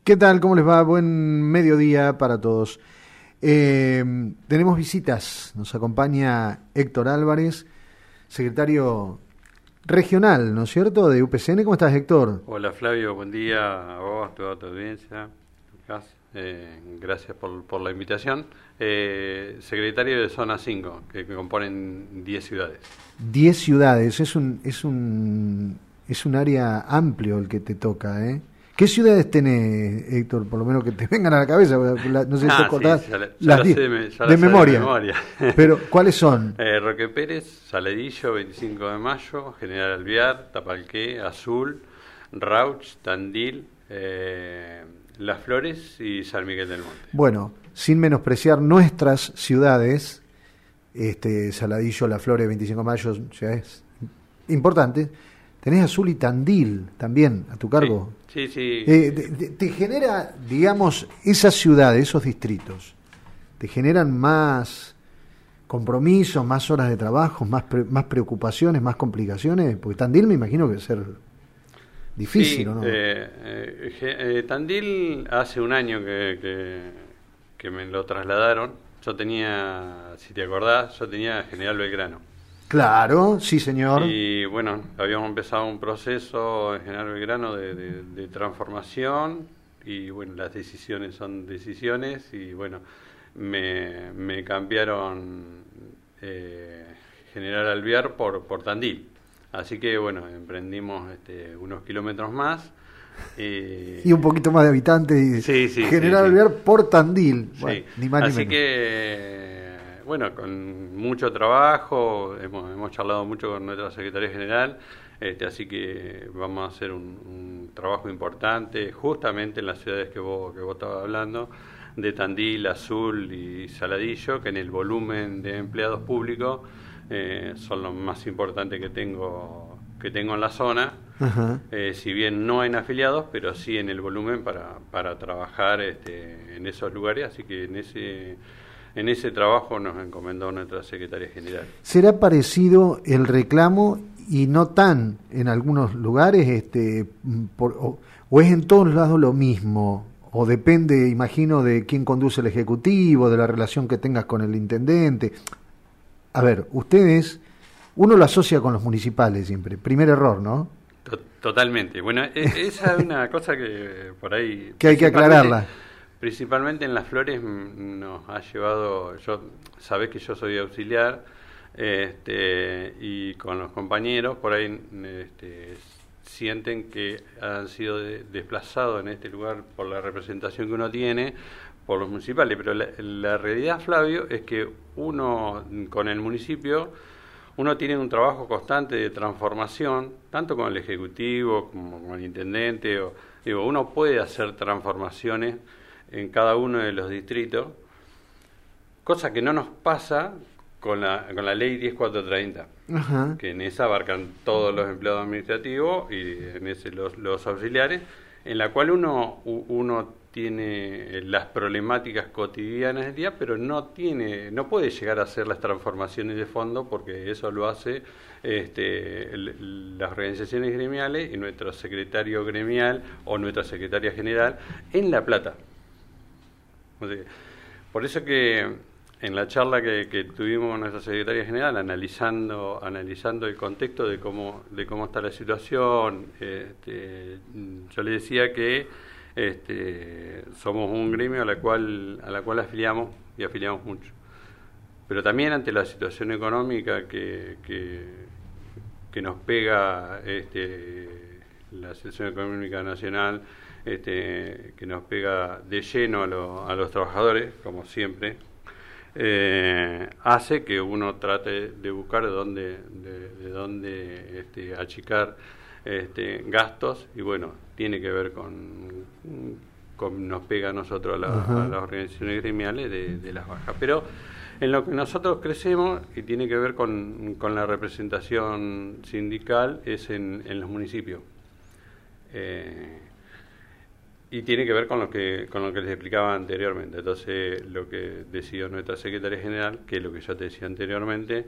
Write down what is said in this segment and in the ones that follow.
¿Qué tal? ¿Cómo les va? Buen mediodía para todos. Tenemos visitas. Nos acompaña Héctor Álvarez, secretario regional, ¿no es cierto?, de UPCN. ¿Cómo estás, Héctor? Hola, Flavio. Buen día a vos, a toda tu audiencia. Gracias por la invitación. Secretario de Zona 5, que componen 10 ciudades. 10 ciudades. Es un área amplio el que te toca, ¿eh? ¿Qué ciudades tenés, Héctor? Por lo menos que te vengan a la cabeza. No sé si te acordás las 10 de memoria. Pero, ¿cuáles son? Roque Pérez, Saladillo, 25 de Mayo, General Alvear, Tapalqué, Azul, Rauch, Tandil, Las Flores y San Miguel del Monte. Bueno, sin menospreciar nuestras ciudades, Saladillo, Las Flores, 25 de Mayo, ciudades importantes. Tenés Azul y Tandil también a tu cargo. Sí. ¿Te genera, digamos, esas ciudades, esos distritos, te generan más compromisos, más horas de trabajo, más preocupaciones, más complicaciones? Porque Tandil me imagino que debe ser difícil, sí, ¿o no? Tandil hace un año que me lo trasladaron. Yo tenía, si te acordás, General Belgrano. Claro, sí, señor. Y bueno, habíamos empezado un proceso en General Belgrano de transformación, y bueno, las decisiones son decisiones, y bueno, me cambiaron General Alvear por Tandil. Así que bueno, emprendimos unos kilómetros más. Y un poquito más de habitantes. Sí, General Alvear por Tandil. Bueno, sí. Ni más ni Así menos. que bueno, con mucho trabajo, hemos charlado mucho con nuestra Secretaría General, así que vamos a hacer un trabajo importante justamente en las ciudades que vos estabas hablando, de Tandil, Azul y Saladillo, que en el volumen de empleados públicos son los más importantes que tengo en la zona. Ajá. Si bien no en afiliados, pero sí en el volumen para trabajar en esos lugares, así que en ese trabajo nos encomendó nuestra Secretaría General. ¿Será parecido el reclamo y no tan en algunos lugares, o es en todos lados lo mismo? O depende, imagino, de quién conduce el Ejecutivo, de la relación que tengas con el Intendente. A ver, uno lo asocia con los municipales siempre. Primer error, ¿no? Totalmente. Bueno, esa es una cosa que por ahí... que hay que aclararla. Principalmente en Las Flores nos ha llevado, sabés que yo soy auxiliar, y con los compañeros por ahí sienten que han sido desplazados en este lugar por la representación que uno tiene por los municipales, pero la realidad, Flavio, es que uno con el municipio, uno tiene un trabajo constante de transformación, tanto con el Ejecutivo como con el Intendente, uno puede hacer transformaciones en cada uno de los distritos, cosa que no nos pasa con la ley 10430. Ajá. Que en esa abarcan todos los empleados administrativos y en ese los auxiliares, en la cual uno tiene las problemáticas cotidianas del día, pero no puede llegar a hacer las transformaciones de fondo, porque eso lo hace las organizaciones gremiales y nuestro secretario gremial o nuestra secretaria general en La Plata. Por eso que en la charla que tuvimos con nuestra secretaria general, analizando el contexto de cómo está la situación, yo le decía que somos un gremio a la cual afiliamos, y afiliamos mucho, pero también ante la situación económica que nos pega la situación económica nacional, que nos pega de lleno a los trabajadores, como siempre, hace que uno trate de buscar de dónde achicar gastos, y bueno, tiene que ver con nos pega a nosotros, a las organizaciones gremiales, de las bajas. Pero en lo que nosotros crecemos, y tiene que ver con la representación sindical, es en los municipios. Y tiene que ver con lo que les explicaba anteriormente. Entonces, lo que decidió nuestra secretaria general, que es lo que yo te decía anteriormente,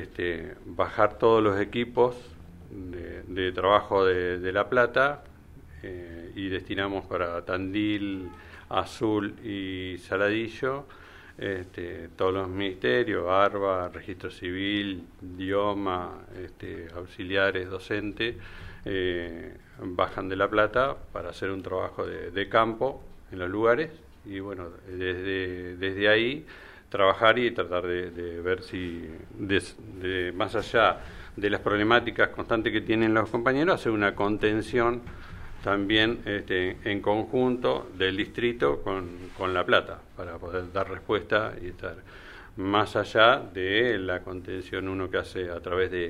bajar todos los equipos de trabajo de La Plata, y destinamos para Tandil, Azul y Saladillo todos los ministerios, ARBA, Registro Civil, Idioma, auxiliares, docentes, bajan de La Plata para hacer un trabajo de campo en los lugares y bueno, desde ahí trabajar y tratar de ver si más allá de las problemáticas constantes que tienen los compañeros, hacer una contención también en conjunto del distrito con La Plata para poder dar respuesta y estar más allá de la contención uno que hace a través de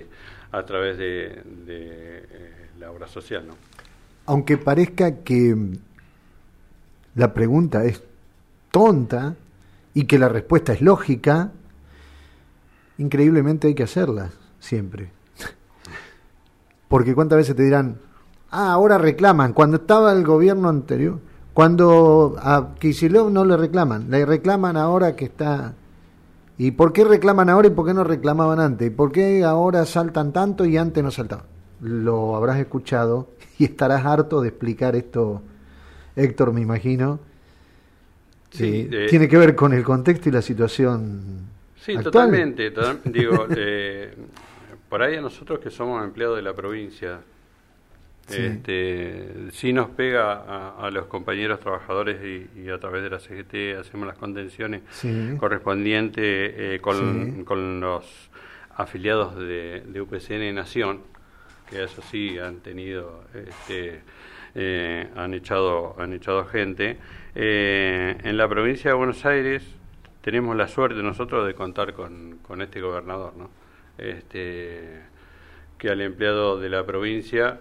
la obra social, ¿no? Aunque parezca que la pregunta es tonta y que la respuesta es lógica, increíblemente hay que hacerla siempre. Porque cuántas veces te dirán, ahora reclaman, cuando estaba el gobierno anterior, cuando a Kicillof no le reclaman ahora que está. ¿Y por qué reclaman ahora y por qué no reclamaban antes? ¿Y por qué ahora saltan tanto y antes no saltaban? Lo habrás escuchado y estarás harto de explicar esto, Héctor, me imagino. Sí, tiene que ver con el contexto y la situación actual. Totalmente. Digo, por ahí a nosotros que somos empleados de la provincia, sí nos pega a los compañeros trabajadores y a través de la CGT hacemos las contenciones correspondientes con los afiliados de UPCN Nación, que eso sí han tenido, han echado gente. En la provincia de Buenos Aires tenemos la suerte nosotros de contar con este gobernador, ¿no? Que al empleado de la provincia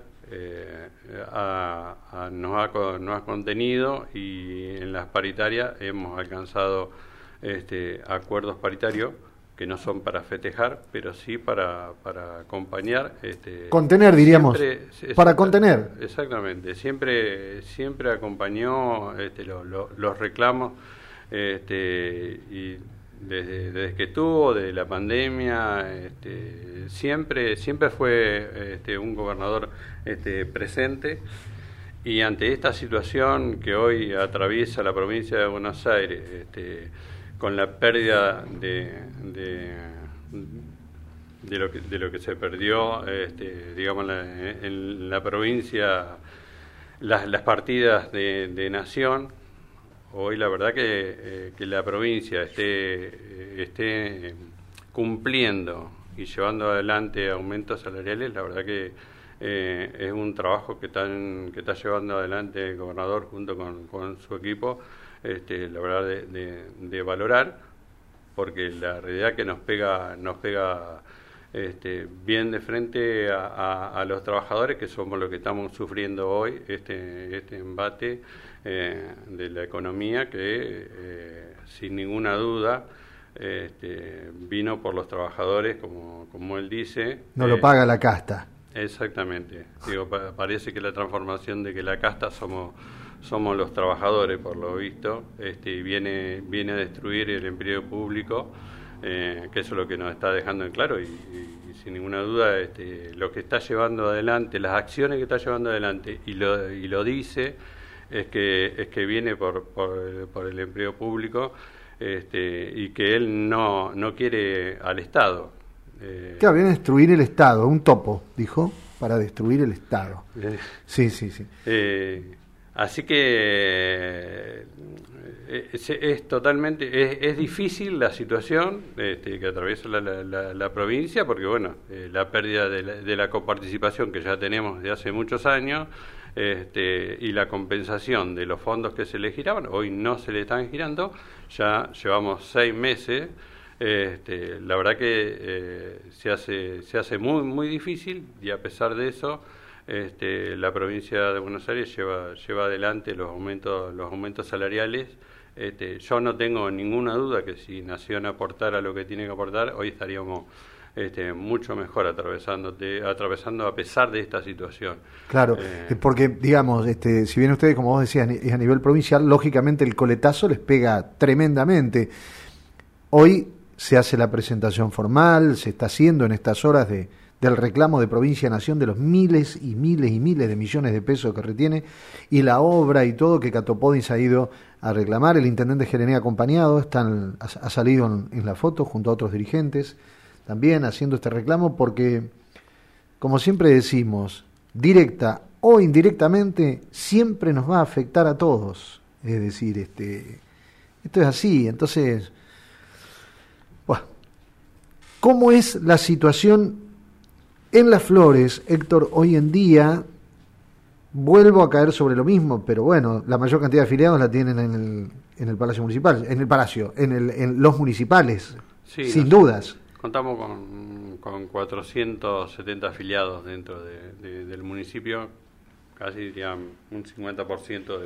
nos ha contenido y en las paritarias hemos alcanzado acuerdos paritarios que no son para festejar, pero sí para acompañar. Contener, diríamos, para contener. Exactamente, siempre acompañó los reclamos y desde que estuvo, de la pandemia, siempre fue un gobernador presente. Y ante esta situación que hoy atraviesa la provincia de Buenos Aires, con la pérdida de lo que se perdió, digamos, en la provincia, las partidas de Nación, hoy la verdad que la provincia esté cumpliendo y llevando adelante aumentos salariales, la verdad que es un trabajo que está llevando adelante el gobernador junto con su equipo, la verdad de valorar, porque la realidad que nos pega bien de frente a los trabajadores, que somos los que estamos sufriendo hoy este embate de la economía que sin ninguna duda vino por los trabajadores, como él dice. No lo paga la casta. Exactamente. Digo, parece que la transformación de que la casta somos los trabajadores, por lo visto, viene a destruir el empleo público, que eso es lo que nos está dejando en claro y sin ninguna duda lo que está llevando adelante, las acciones que está llevando adelante y lo dice es que viene por el empleo público, y que él no quiere al Estado. Claro, viene a destruir el Estado, un topo, dijo, para destruir el Estado. Sí. Así que es totalmente, es difícil la situación que atraviesa la provincia, porque bueno, la pérdida de la coparticipación que ya tenemos de hace muchos años, y la compensación de los fondos que se le giraban, hoy no se le están girando, ya llevamos 6 meses. La verdad que se hace muy muy difícil, y a pesar de eso la provincia de Buenos Aires lleva adelante los aumentos salariales. Yo no tengo ninguna duda que si Nación aportara lo que tiene que aportar, hoy estaríamos mucho mejor atravesando a pesar de esta situación. Claro, porque digamos, si bien ustedes, como vos decías, es a nivel provincial, lógicamente el coletazo les pega tremendamente. Hoy se hace la presentación formal, se está haciendo en estas horas de del reclamo de Provincia a Nación, de los miles y miles y miles de millones de pesos que retiene, y la obra y todo que Catopodis ha ido a reclamar. El intendente Gerené acompañado, ha salido en la foto junto a otros dirigentes, también haciendo este reclamo, porque, como siempre decimos, directa o indirectamente, siempre nos va a afectar a todos. Es decir, esto es así. Entonces, bueno, ¿cómo es la situación en Las Flores, Héctor, hoy en día? Vuelvo a caer sobre lo mismo, pero bueno, la mayor cantidad de afiliados la tienen en el Palacio Municipal, en los municipales, sí, sin dudas. Contamos con 470 afiliados dentro del municipio, casi diría un 50%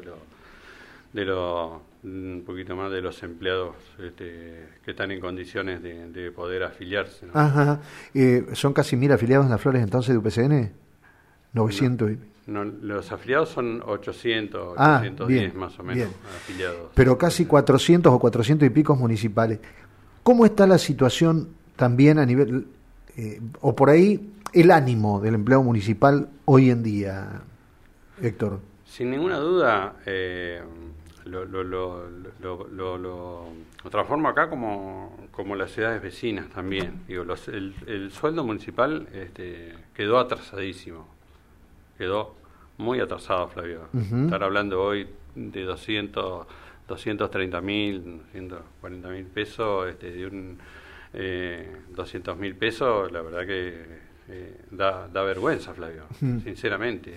un poquito más de los empleados que están en condiciones de poder afiliarse, ¿no? Ajá. ¿Son casi 1000 afiliados en Las Flores entonces de UPCN? 900. No, los afiliados son 800, 810 bien, más o menos bien. afiliados. Pero casi 400 o 400 y picos municipales. ¿Cómo está la situación también a nivel, o por ahí, el ánimo del empleado municipal hoy en día, Héctor? Sin ninguna duda, lo transformo acá como las ciudades vecinas también. Digo, el sueldo municipal quedó atrasadísimo, quedó muy atrasado, Flavio. Estar hablando hoy de 230.000, 140.000 pesos, de un 200.000 pesos, la verdad que da vergüenza, Flavio, sinceramente.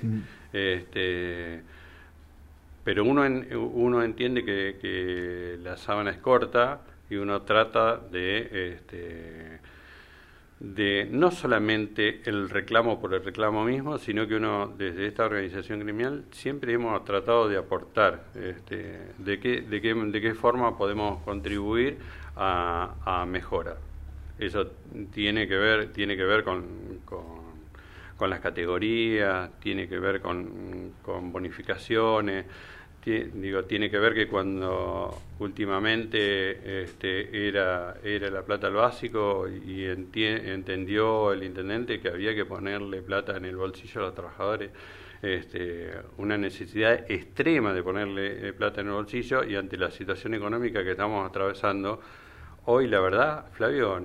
Pero uno entiende que la sábana es corta y uno trata de no solamente el reclamo por el reclamo mismo, sino que uno desde esta organización gremial siempre hemos tratado de aportar de qué forma podemos contribuir a mejorar. Eso tiene que ver con las categorías, tiene que ver con bonificaciones, tiene que ver que cuando últimamente era la plata al básico y entendió el intendente que había que ponerle plata en el bolsillo a los trabajadores, una necesidad extrema de ponerle plata en el bolsillo, y ante la situación económica que estamos atravesando hoy, la verdad, Flavio,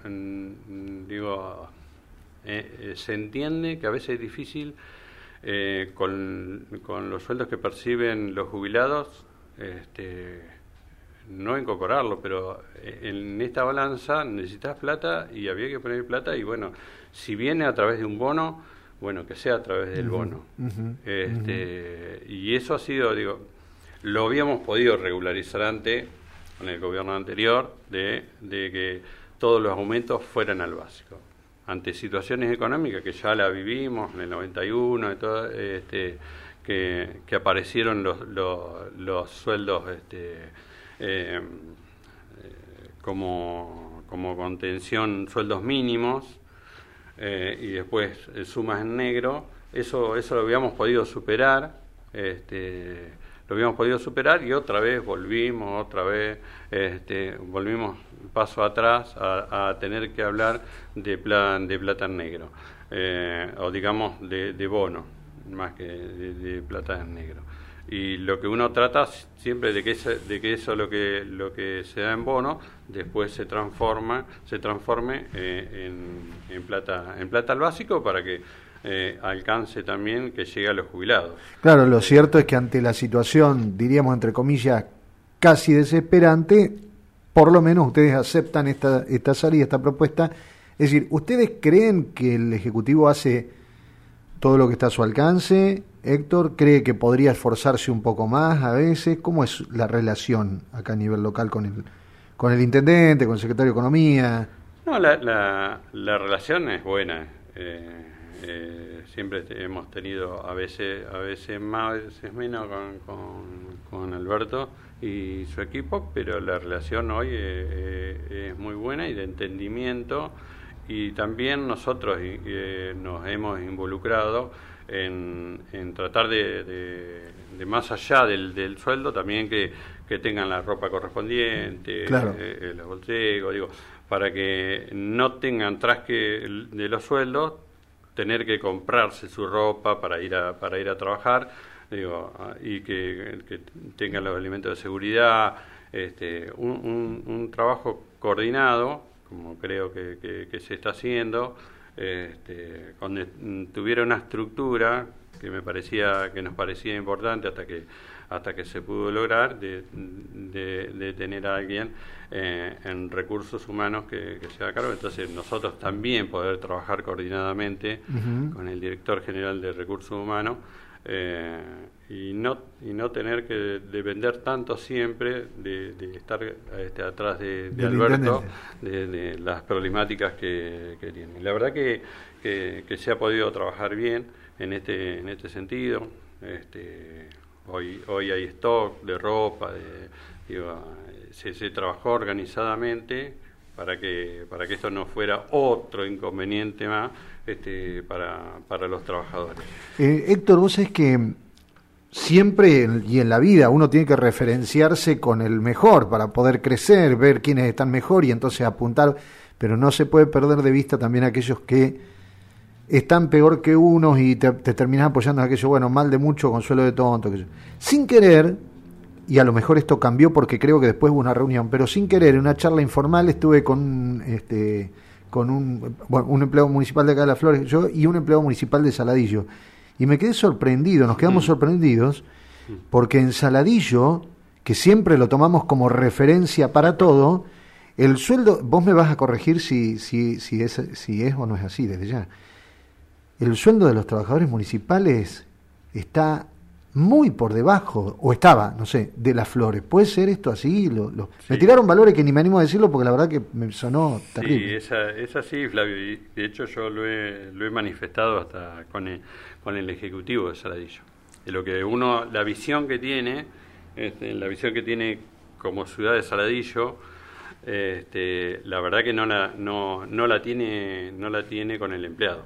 se entiende que a veces es difícil con los sueldos que perciben los jubilados, no incorporarlo, pero en esta balanza necesitas plata y había que poner plata, y bueno, si viene a través de un bono, bueno, que sea a través del bono. Y eso ha sido, lo habíamos podido regularizar antes, con el gobierno anterior, de que todos los aumentos fueran al básico. Ante situaciones económicas que ya la vivimos en el 91, y todo, que aparecieron los sueldos como contención, sueldos mínimos, y después sumas en negro, eso lo habíamos podido superar, y otra vez volvimos paso atrás a tener que hablar de plata en negro, o digamos de bono, más que de plata en negro. Y lo que uno trata siempre de que eso lo que se da en bono después se transforme en plata al básico, para que alcance también que llegue a los jubilados. Claro, lo cierto es que ante la situación, diríamos entre comillas, casi desesperante, por lo menos ustedes aceptan esta salida, esta propuesta. Es decir, ¿ustedes creen que el Ejecutivo hace todo lo que está a su alcance? Héctor, ¿cree que podría esforzarse un poco más a veces? ¿Cómo es la relación acá a nivel local con el intendente, con el secretario de Economía? No, la relación es buena. Siempre hemos tenido a veces más, a veces menos con Alberto y su equipo, pero la relación hoy es muy buena y de entendimiento, y también nosotros nos hemos involucrado en tratar de más allá del sueldo también que tengan la ropa correspondiente, claro. Los bolsillos, para que no tengan trasque de los sueldos, tener que comprarse su ropa para ir a trabajar, digo, y que tengan los elementos de seguridad, un trabajo coordinado, como creo que se está haciendo, donde tuviera una estructura que nos parecía importante hasta que se pudo lograr de tener a alguien en recursos humanos que se haga cargo. Entonces nosotros también poder trabajar coordinadamente con el director general de recursos humanos, y no tener que depender tanto siempre de estar atrás de Alberto, de las problemáticas que tiene. La verdad que se ha podido trabajar bien en este sentido. Hoy hay stock de ropa, se trabajó organizadamente para que esto no fuera otro inconveniente más para los trabajadores. Héctor, vos sabés que siempre y en la vida uno tiene que referenciarse con el mejor para poder crecer, ver quiénes están mejor y entonces apuntar, pero no se puede perder de vista también aquellos que están peor que unos y te terminás apoyando en aquello, bueno, mal de mucho, consuelo de tonto, sin querer, y a lo mejor esto cambió porque creo que después hubo una reunión, pero sin querer, en una charla informal estuve con un empleado municipal de acá de Las Flores, yo, y un empleado municipal de Saladillo, y me quedé sorprendido, nos quedamos sorprendidos, porque en Saladillo, que siempre lo tomamos como referencia para todo, el sueldo, vos me vas a corregir si es o no es así desde ya, el sueldo de los trabajadores municipales está muy por debajo, o estaba, no sé, de Las Flores. ¿Puede ser esto así? Sí. Me tiraron valores que ni me animo a decirlo porque la verdad que me sonó terrible. Sí, es así, Flavio, y de hecho yo lo he manifestado hasta con el Ejecutivo de Saladillo. De lo que la visión que tiene como ciudad de Saladillo, la verdad que no la tiene con el empleado.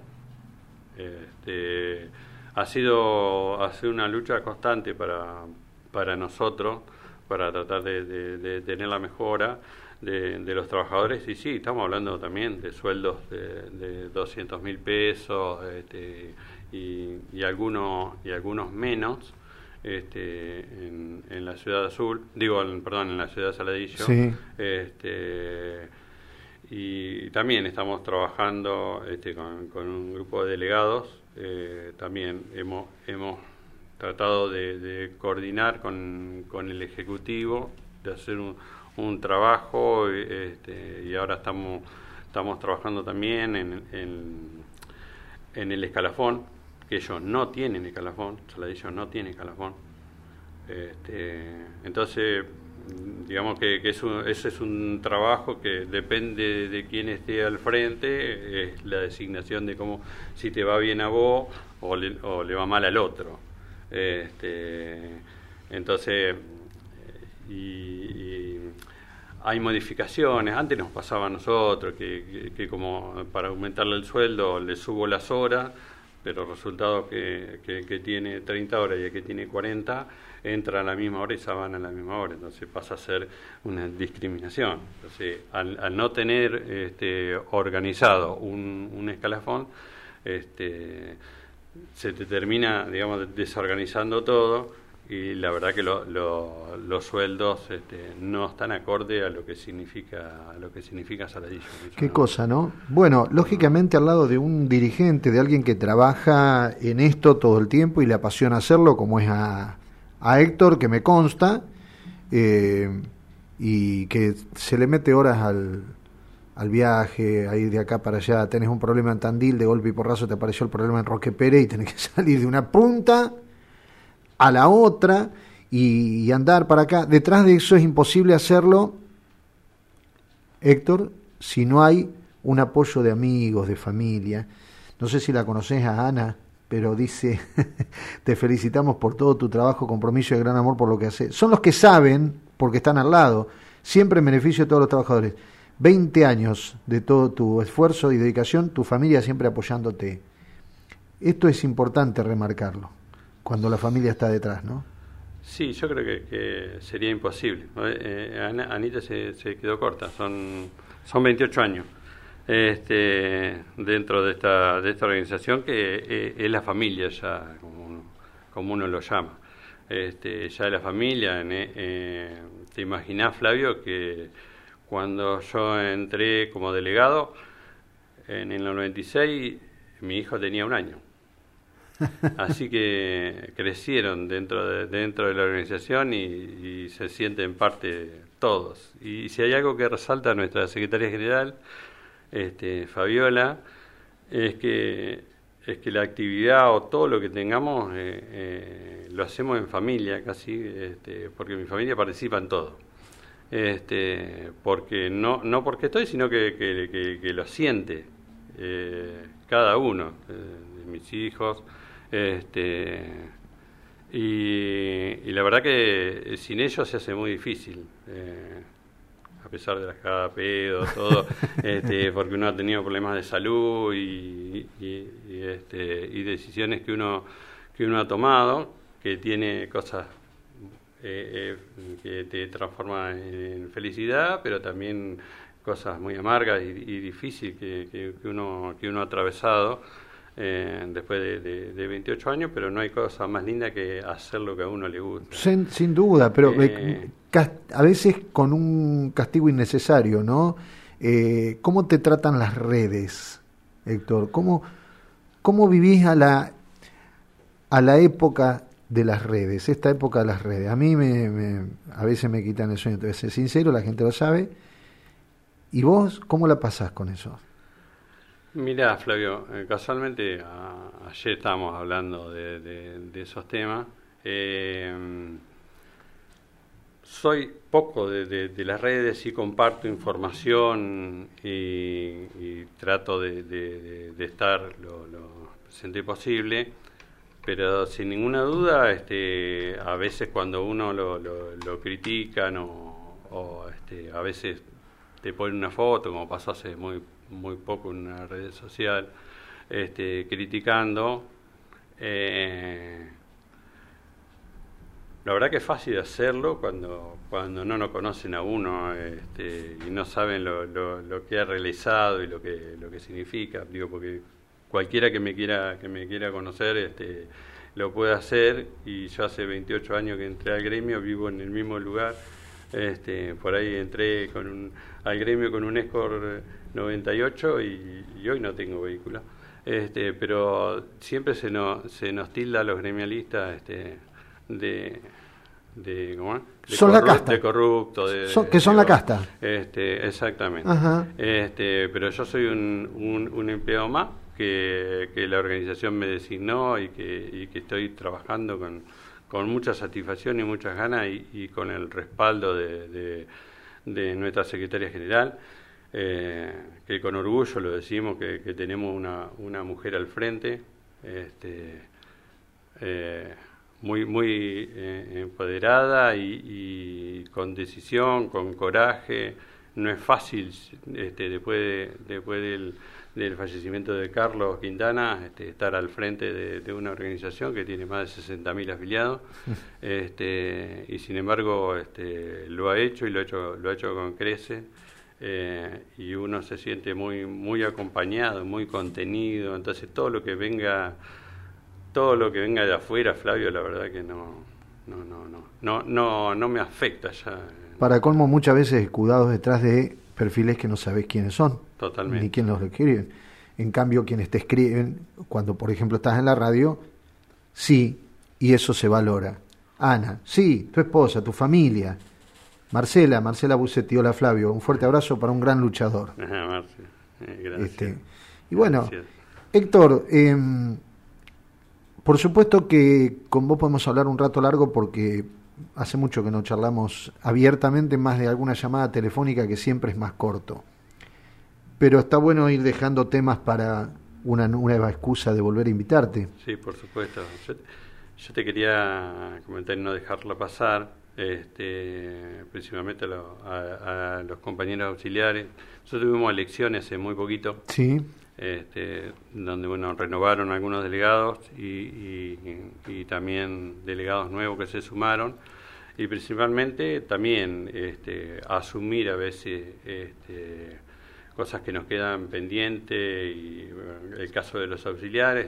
Ha sido una lucha constante para nosotros, para tratar de tener la mejora de los trabajadores, y sí, estamos hablando también de sueldos de 200.000 pesos, y algunos menos en la ciudad azul, en la ciudad de Saladillo. Sí. Y también estamos trabajando con un grupo de delegados. También hemos tratado de coordinar con el Ejecutivo, de hacer un trabajo, y ahora estamos trabajando también en el escalafón, que ellos no tienen escalafón, Saladillo no tiene escalafón. Entonces, digamos que ese es un trabajo que depende de quién esté al frente, es la designación de cómo, si te va bien a vos o le va mal al otro. Entonces, y hay modificaciones. Antes nos pasaba a nosotros que como para aumentarle el sueldo le subo las horas, pero el resultado que tiene 30 horas y el que tiene 40 entra a la misma hora y se van a la misma hora, entonces pasa a ser una discriminación. Entonces, al no tener organizado un escalafón, se te termina, digamos, desorganizando todo, y la verdad que los sueldos no están acorde a lo que significa Saladillo. Qué cosa, ¿no? Bueno, lógicamente al lado de un dirigente, de alguien que trabaja en esto todo el tiempo y le apasiona hacerlo, como es a Héctor, que me consta, y que se le mete horas al viaje, a ir de acá para allá. Tenés un problema en Tandil, de golpe y porrazo te apareció el problema en Roque Pérez y tenés que salir de una punta a la otra y andar para acá. Detrás de eso es imposible hacerlo, Héctor, si no hay un apoyo de amigos, de familia. No sé si la conocés a Ana, pero dice, te felicitamos por todo tu trabajo, compromiso y gran amor por lo que haces. Son los que saben, porque están al lado, siempre en beneficio de todos los trabajadores. 20 años de todo tu esfuerzo y dedicación, tu familia siempre apoyándote. Esto es importante remarcarlo, cuando la familia está detrás, ¿no? Sí, yo creo que sería imposible. Anita se quedó corta, son 28 años dentro de esta organización que es la familia ya, como uno lo llama. Ya es la familia. ¿Te imaginás, Flavio, que cuando yo entré como delegado en el 96, mi hijo tenía 1 año? Así que crecieron dentro de la organización y se sienten parte todos. Y si hay algo que resalta nuestra secretaria general, Fabiola, es que la actividad o todo lo que tengamos lo hacemos en familia casi, porque mi familia participa en todo. Porque no porque estoy, sino que lo siente cada uno de mis hijos. Y la verdad que sin ellos se hace muy difícil, a pesar de las cagadas de pedo, todo, porque uno ha tenido problemas de salud y decisiones que uno ha tomado, que tiene cosas que te transforman en felicidad, pero también cosas muy amargas y difíciles que uno ha atravesado. Después de 28 años, pero no hay cosa más linda que hacer lo que a uno le gusta. Sin duda, pero a veces con un castigo innecesario, ¿no? ¿Cómo te tratan las redes, Héctor? ¿Cómo vivís a la época de las redes, esta época de las redes? A mí a veces me quitan el sueño, entonces, sincero, la gente lo sabe. ¿Y vos cómo la pasás con eso? Mirá, Flavio, casualmente ayer estábamos hablando de esos temas. Soy poco de las redes y comparto información y trato de estar lo presente posible, pero sin ninguna duda a veces cuando uno lo critican o a veces te ponen una foto, como pasó hace muy poco en una red social, criticando. La verdad que es fácil hacerlo cuando no nos conocen a uno y no saben lo que ha realizado y lo que significa. Digo, porque cualquiera que me quiera conocer lo puede hacer, y yo hace 28 años que entré al gremio, vivo en el mismo lugar. Por ahí entré al gremio con un Escort 98 y hoy no tengo vehículo. Pero siempre se nos tilda a los gremialistas son la casta. De corrupto. Que son la casta. Exactamente. Ajá. Pero yo soy un empleado más que la organización me designó y que estoy trabajando con mucha satisfacción y muchas ganas y con el respaldo de nuestra secretaria general, que con orgullo lo decimos que tenemos una mujer al frente, muy empoderada y con decisión, con coraje. No es fácil después del fallecimiento de Carlos Quintana estar al frente de una organización que tiene más de 60.000 afiliados, y sin embargo lo ha hecho y lo ha hecho con creces, y uno se siente muy acompañado, muy contenido. Entonces todo lo que venga de afuera, Flavio, la verdad que no me afecta ya. Para colmo, muchas veces escudados detrás de perfiles que no sabés quiénes son. Totalmente. Ni quién los escriben. En cambio, quienes te escriben, cuando por ejemplo estás en la radio, sí, y eso se valora. Ana, sí, tu esposa, tu familia. Marcela Bucetti, hola Flavio, un fuerte abrazo para un gran luchador. Marcia, gracias. Y bueno, gracias. Héctor, por supuesto que con vos podemos hablar un rato largo, porque hace mucho que no charlamos abiertamente, más de alguna llamada telefónica que siempre es más corto. Pero está bueno ir dejando temas para una nueva excusa de volver a invitarte. Sí, por supuesto. Yo te quería comentar y no dejarlo pasar, principalmente a los compañeros auxiliares. Nosotros tuvimos elecciones hace muy poquito. Sí. donde bueno, renovaron algunos delegados y también delegados nuevos que se sumaron, y principalmente también asumir a veces cosas que nos quedan pendientes, y bueno, el caso de los auxiliares,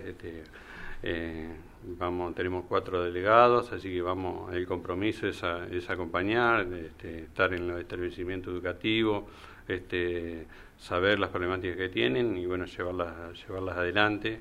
tenemos 4 delegados, así que el compromiso es acompañar, estar en los establecimientos educativos, saber las problemáticas que tienen y bueno, llevarlas adelante,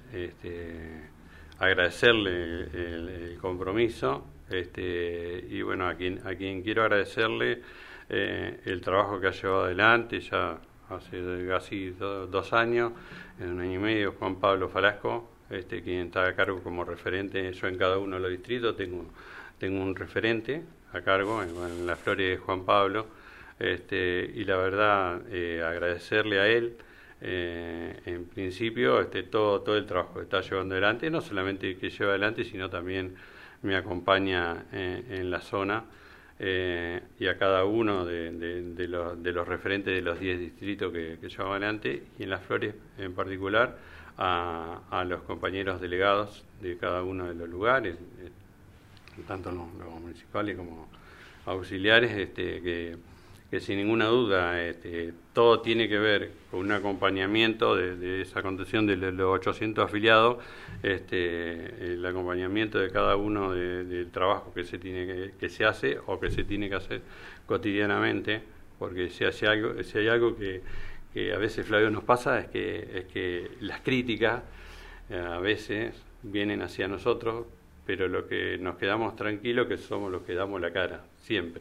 agradecerle el compromiso, y bueno, a quien quiero agradecerle el trabajo que ha llevado adelante ya hace casi 2 años, en 1 año y medio, Juan Pablo Falasco, quien está a cargo como referente. Yo en cada uno de los distritos tengo un referente a cargo, en Las Flores de Juan Pablo, y la verdad agradecerle a él en principio todo el trabajo que está llevando adelante, no solamente que lleva adelante, sino también me acompaña en la zona, y a cada uno de los referentes de los 10 distritos que lleva adelante, y en Las Flores en particular a los compañeros delegados de cada uno de los lugares, tanto los municipales como auxiliares, que sin ninguna duda todo tiene que ver con un acompañamiento de esa conducción de los 800 afiliados, el acompañamiento de cada uno del trabajo que se hace o que se tiene que hacer cotidianamente, porque si hay algo que a veces, Flavio, nos pasa es que las críticas a veces vienen hacia nosotros, pero lo que nos quedamos tranquilos que somos los que damos la cara, siempre.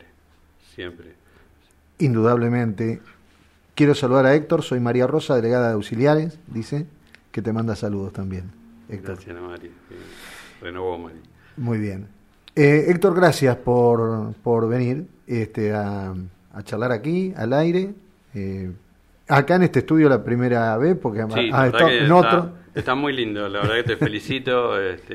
Indudablemente. Quiero saludar a Héctor, soy María Rosa, delegada de auxiliares, dice, que te manda saludos también, Héctor. Gracias, María. Renovó, María. Muy bien. Héctor, gracias por venir a charlar aquí, al aire. Acá en este estudio la primira vez, porque sí, has estado en otro. Está muy lindo, la verdad que te felicito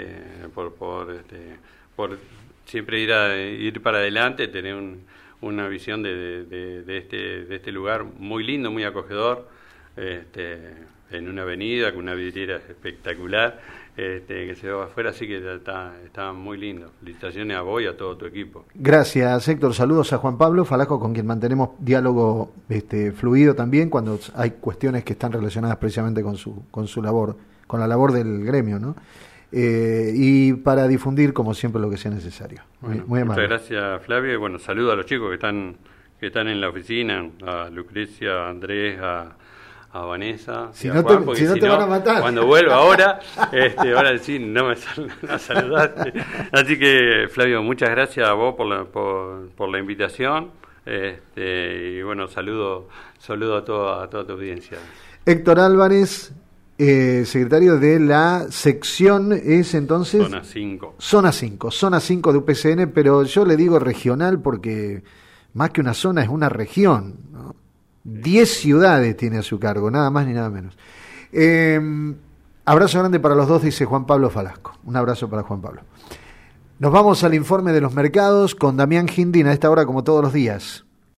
por siempre ir para adelante, tener una visión de este lugar muy lindo, muy acogedor, en una avenida con una vidriera espectacular, que se va afuera, así que está muy lindo. Felicitaciones a vos y a todo tu equipo. Gracias, Héctor. Saludos a Juan Pablo Falasco, con quien mantenemos diálogo fluido también cuando hay cuestiones que están relacionadas precisamente con su labor, con la labor del gremio, ¿no? Y para difundir, como siempre, lo que sea necesario. Bueno, muy amable. Muchas gracias, Flavio. Y bueno, saludo a los chicos que están en la oficina, a Lucrecia, a Andrés, a Vanessa. Si no te van a matar. Cuando vuelva ahora sí, no me saludaste. Así que, Flavio, muchas gracias a vos por la invitación. Y bueno, saludo a toda tu audiencia. Héctor Álvarez, secretario de la sección, es entonces... Zona 5 de UPCN, pero yo le digo regional porque más que una zona es una región, ¿no? 10 ciudades tiene a su cargo, nada más ni nada menos. Abrazo grande para los dos, dice Juan Pablo Falasco. Un abrazo para Juan Pablo. Nos vamos al informe de los mercados con Damián Gindín a esta hora, como todos los días.